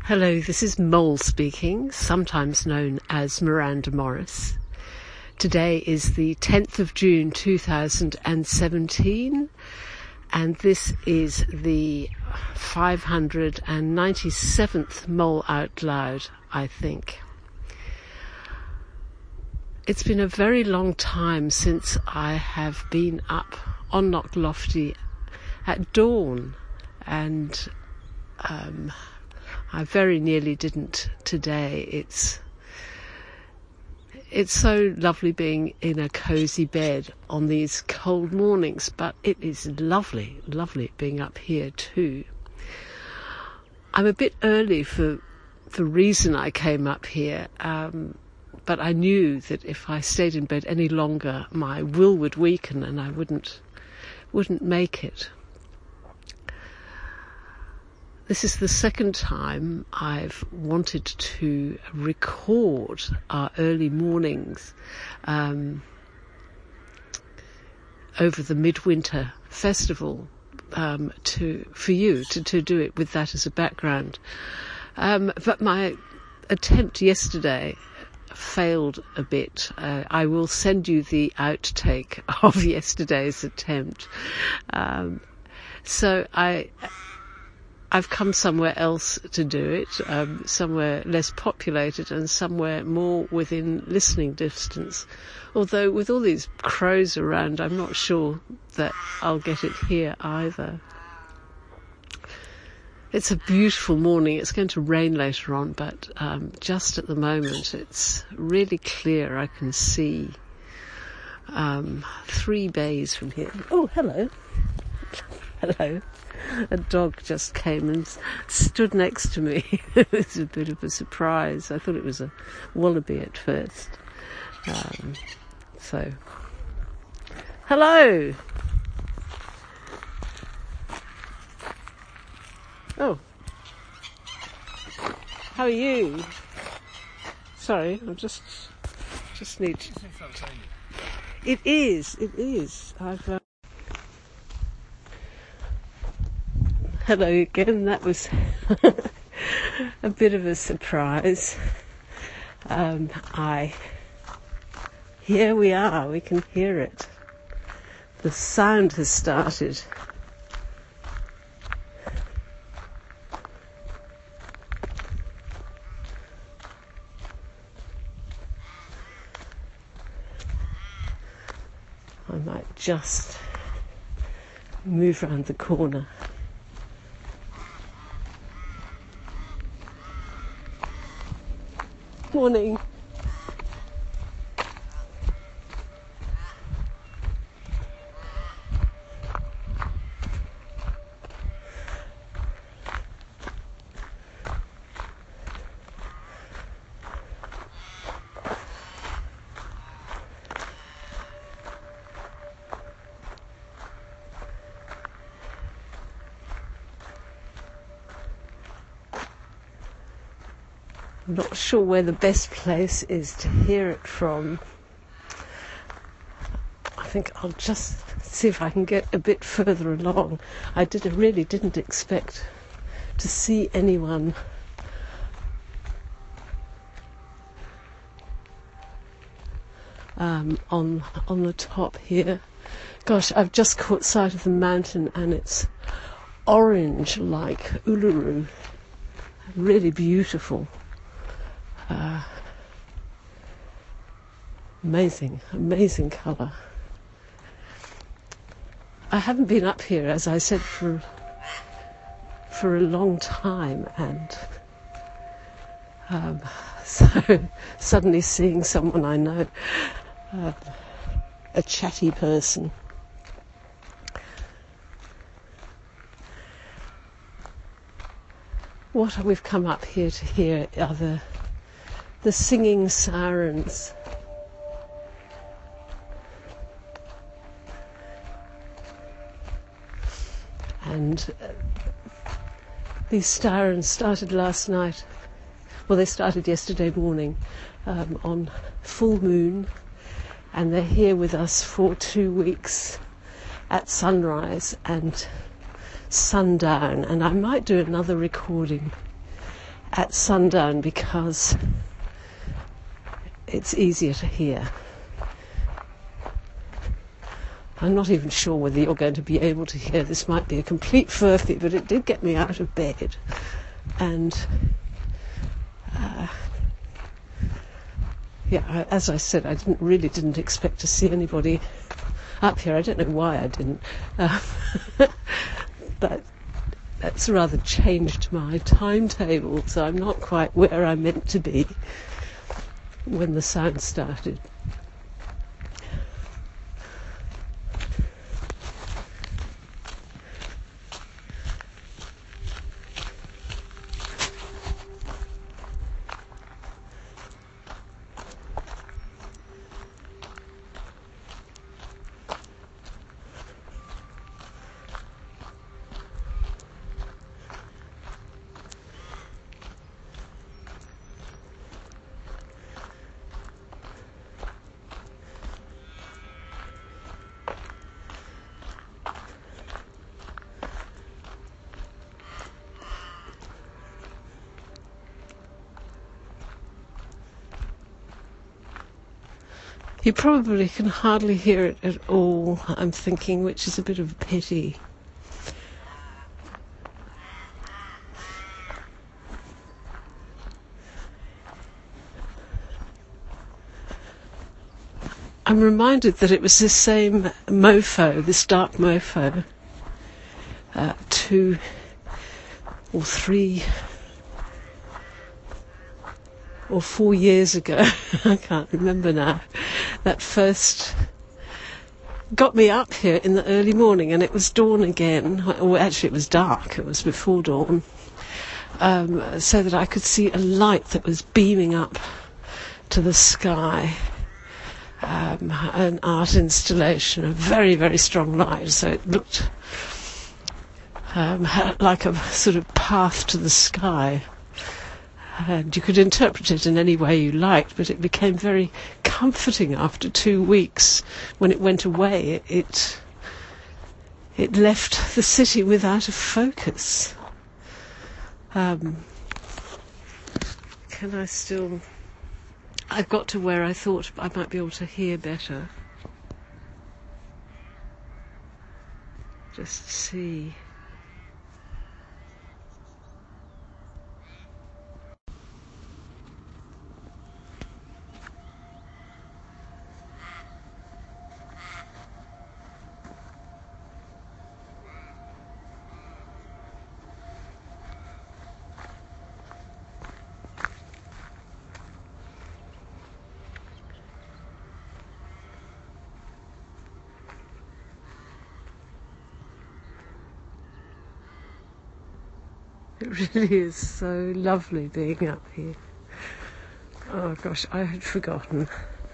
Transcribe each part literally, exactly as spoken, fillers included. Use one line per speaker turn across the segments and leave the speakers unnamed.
Hello, this is Mole speaking, sometimes known as Miranda Morris. Today is the tenth of June two thousand seventeen, and this is the five hundred ninety-seventh Mole Out Loud, I think. It's been a very long time since I have been up on Knocklofty at dawn, and um, I very nearly didn't today. It's it's so lovely being in a cosy bed on these cold mornings, but it is lovely, lovely being up here too. I'm a bit early for the reason I came up here, um, but I knew that if I stayed in bed any longer, my will would weaken and I wouldn't wouldn't make it. This is the second time I've wanted to record our early mornings um, over the Midwinter Festival um, to for you, to, to do it with that as a background. Um, but my attempt yesterday failed a bit. Uh, I will send you the outtake of yesterday's attempt. Um, so I... I've come somewhere else to do it, um, somewhere less populated and somewhere more within listening distance. Although with all these crows around, I'm not sure that I'll get it here either. It's a beautiful morning. It's going to rain later on, but um, just at the moment it's really clear. I can see um, three bays from here. Oh, hello. Hello. A dog just came and stood next to me. It was a bit of a surprise. I thought it was a wallaby at first. Um, so, hello. Oh, how are you? Sorry, I'm just just need. To... It is. It is. I've. Uh... Hello again. That was a bit of a surprise. Um, I, here we are, we can hear it. The sound has started. I might just move round the corner. Morning. I'm not sure where the best place is to hear it from. I think I'll just see if I can get a bit further along. I did, I really didn't expect to see anyone um, on on the top here. Gosh, I've just caught sight of the mountain and it's orange like Uluru. Really beautiful. Uh, amazing, amazing colour. I haven't been up here, as I said, for for a long time, and um, so suddenly seeing someone I know, uh, a chatty person. What we've come up here to hear are the the singing sirens. And uh, these sirens started last night, well they started yesterday morning um, on full moon, and they're here with us for two weeks at sunrise and sundown, and I might do another recording at sundown because it's easier to hear. I'm not even sure whether you're going to be able to hear. This might be a complete furphy, but it did get me out of bed. And uh, yeah, as I said, I didn't really didn't expect to see anybody up here. I don't know why I didn't, uh, but that's rather changed my timetable, so I'm not quite where I'm meant to be when the sound started. You probably can hardly hear it at all, I'm thinking, which is a bit of a pity. I'm reminded that it was this same mofo, this dark mofo, uh, two or three or four years ago, I can't remember now, that first got me up here in the early morning, and it was dawn again. Well, actually it was dark, it was before dawn, um, so that I could see a light that was beaming up to the sky, um, an art installation, a very, very strong light, so it looked um, like a sort of path to the sky. And you could interpret it in any way you liked, but it became very comforting after two weeks. When it went away, it it left the city without a focus. Um, can I still... I've got to where I thought I might be able to hear better. Just see... It really is so lovely being up here. Oh gosh, I had forgotten.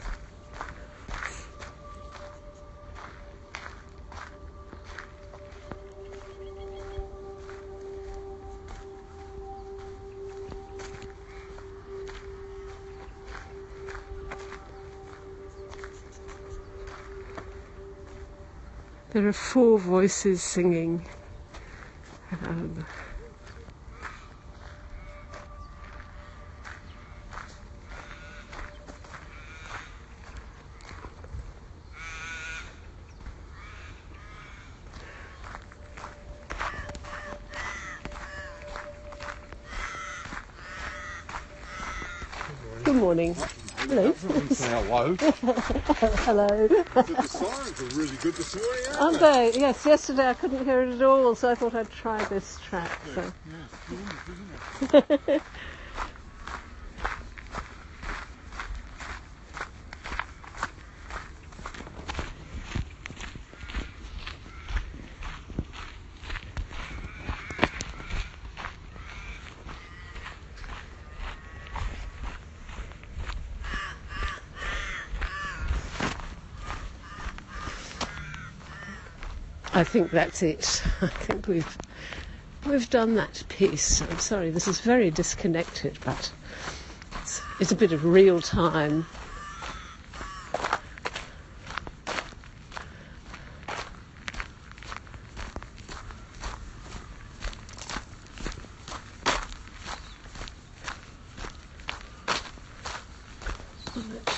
There are four voices singing. Um, Good morning. Hello.
Say hello.
Hello.
The sirens are really good this morning, aren't
Aren't they? Yes, yesterday I couldn't hear it at all, so I thought I'd try this track. So.
Yeah, it's gorgeous, isn't it?
I think that's it. I think we've we've done that piece. I'm sorry, this is very disconnected, but it's, it's a bit of real time.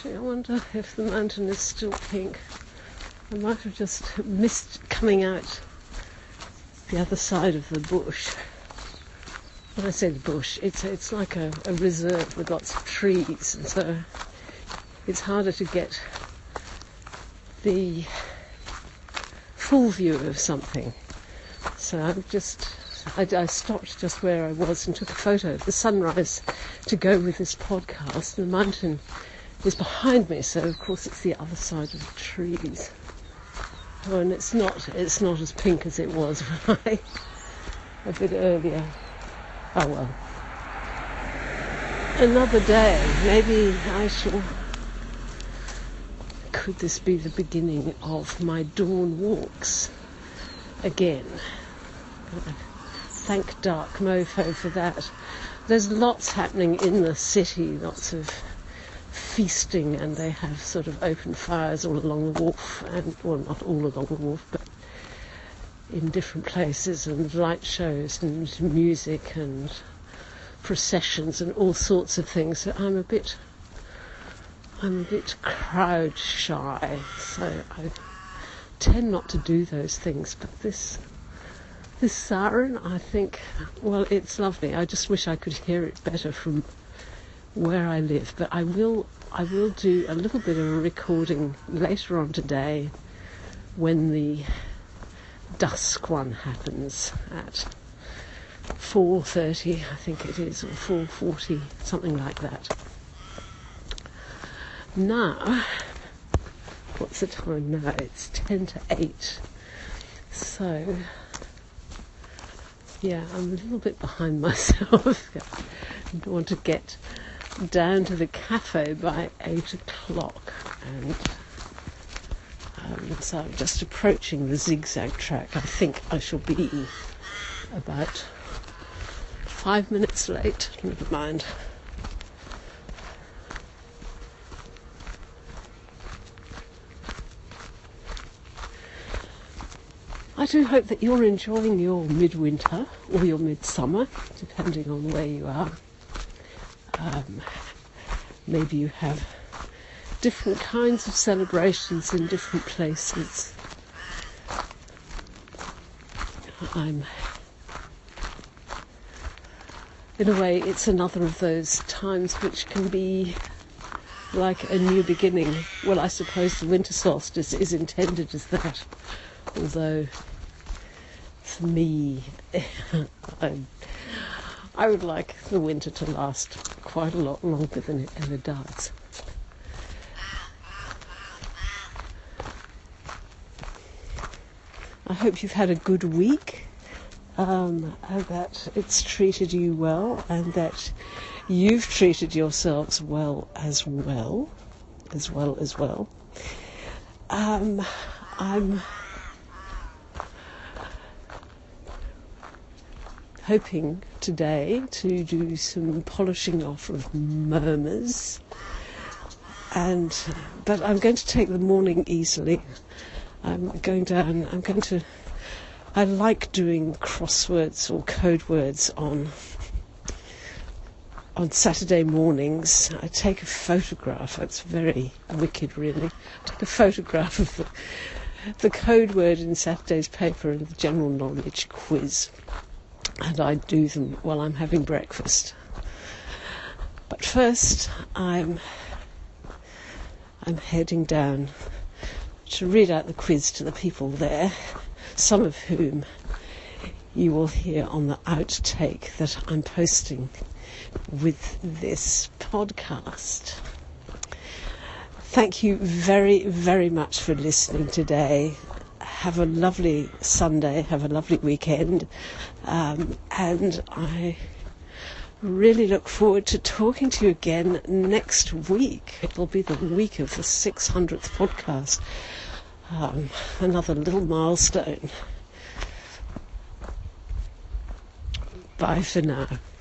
Actually, I wonder if the mountain is still pink. I might have just missed coming out the other side of the bush. When I say the bush, it's it's like a, a reserve with lots of trees, and so it's harder to get the full view of something. So I'm just, I, I stopped just where I was and took a photo of the sunrise to go with this podcast. The mountain is behind me, so of course it's the other side of the trees. Oh, and it's not, it's not as pink as it was when I, a bit earlier. Oh well. Another day. Maybe I shall... Could this be the beginning of my dawn walks again? Thank Dark Mofo for that. There's lots happening in the city, lots of feasting, and they have sort of open fires all along the wharf, and well, not all along the wharf, but in different places, and light shows and music and processions and all sorts of things. So I'm a bit, I'm a bit crowd shy, so I tend not to do those things. But this, this siren, I think, well, it's lovely. I just wish I could hear it better from where I live. But I will, I will do a little bit of a recording later on today when the dusk one happens at four thirty, I think it is, or four forty, something like that. Now, what's the time now? It's ten to eight. So, yeah, I'm a little bit behind myself. I don't want to get down to the cafe by eight o'clock, and Um, so I'm just approaching the zigzag track. I think I shall be about five minutes late. Never mind. I do hope that you're enjoying your midwinter or your midsummer, depending on where you are. Um, maybe you have different kinds of celebrations in different places. I'm, in a way, it's another of those times which can be like a new beginning. Well, I suppose the winter solstice is intended as that, although for me, I, I would like the winter to last quite a lot longer than it ever does. I hope you've had a good week, um, and that it's treated you well, and that you've treated yourselves well as well, as well as well. Um, I'm hoping today to do some polishing off of murmurs, and but I'm going to take the morning easily. I'm going down, I'm going to, I like doing crosswords or code words on, on Saturday mornings. I take a photograph, it's very wicked really, I take a photograph of the, the code word in Saturday's paper and the general knowledge quiz, and I do them while I'm having breakfast. But first, I'm, I'm heading down to read out the quiz to the people there, some of whom you will hear on the outtake that I'm posting with this podcast. Thank you very, very much for listening today. Have a lovely Sunday, have a lovely weekend, um, and I really look forward to talking to you again next week. It'll be the week of the six hundredth podcast. Um, another little milestone. Bye for now.